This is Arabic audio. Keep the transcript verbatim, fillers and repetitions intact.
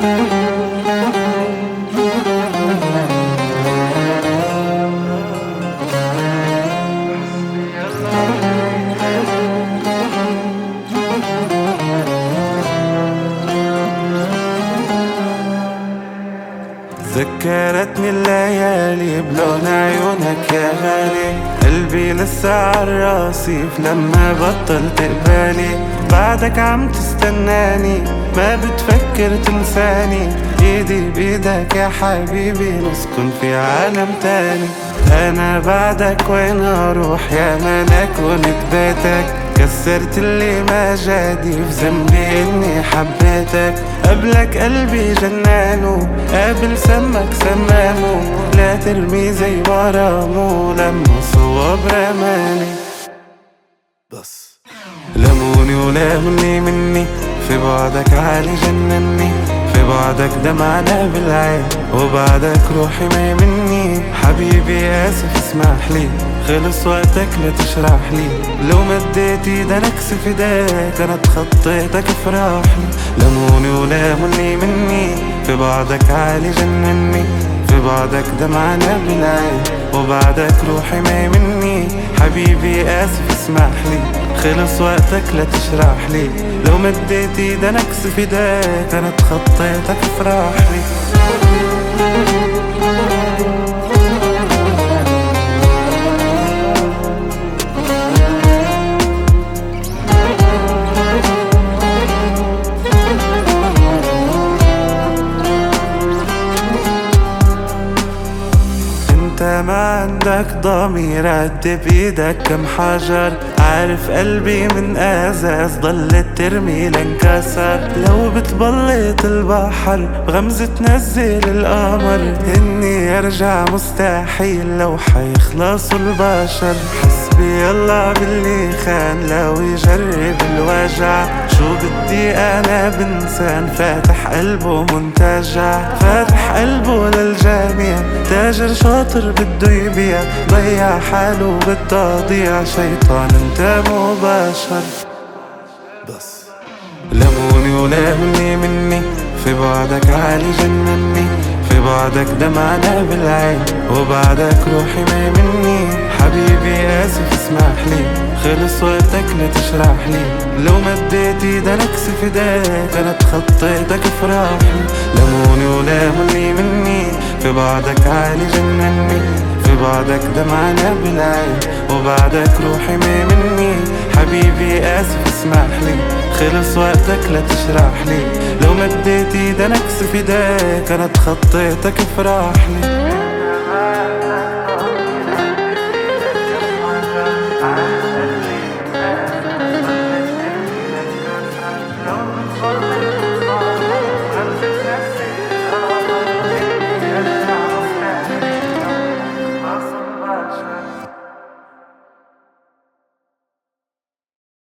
ذكرتني الليالي بلون عيونك يا غالي، قلبي لسه عالرصيف لما بطلت قبالي. بعدك عم تستناني ما بتفكر تنساني، ايدي بايدك يا حبيبي نسكن في عالم تاني. انا بعدك وين اروح يا ملك ونت بيتك، كسرت اللي ما جادي في ذنبي اني حبيتك. قبلك قلبي جنانه قابل سمك سمامه، لا ترمي زي ما رامو لما صوب رماني. بس لموني ولامني مني في بعدك عالي جنني، في بعدك دمعنا بالعين وبعدك روحي ما مني. حبيبي آسف اسمح لي خلص وقتك لا تشرح لي، لو مديت ايدك فداك انا تخطيتك فرحلي. لموني ولامني مني في بعدك عالي جنني، في بعدك دمعنا بالعين وبعدك روحي ما مني. حبيبي آسف اسمح لي خلص وقتك لا تشرح لي، لو مديت ايدك فداك انا تخطيتك فرحلي. انت ما عندك ضمير عد بايدك كم حجر، عارف قلبي من ازاز ضلت ترمي لانكسر. لو بتبلط البحر بغمزة تنزل القمر، اني ارجع مستحيل لو حيخلصوا البشر. حسبي الله باللي خان لو يجرب الوجع، شو بدي انا بنسان فاتح قلبه منتجع. فاتح قلبه للجميع تاجر شاطر بده يبيع، ضيع حاله بالتضييع شيطان انت مو بشر. بس لموني ولامني مني في بعدك عالي جنني، في بعدك دمعنا بالعين وبعدك روحي ما مني. حبيبي آسف اسمح لي خلص وقتك لا تشرح لي، لو مديت ايدك فداك انا تخطيتك فرحلي. لموني ولامني مني في بعدك عالي جنني، في بعدك دمعنا بالعين وبعدك روحي ما مني. حبيبي آسف اسمح لي خلص وقتك لا تشرح لي، لو مديت ايدك فداك انا تخطيتك فرحلي.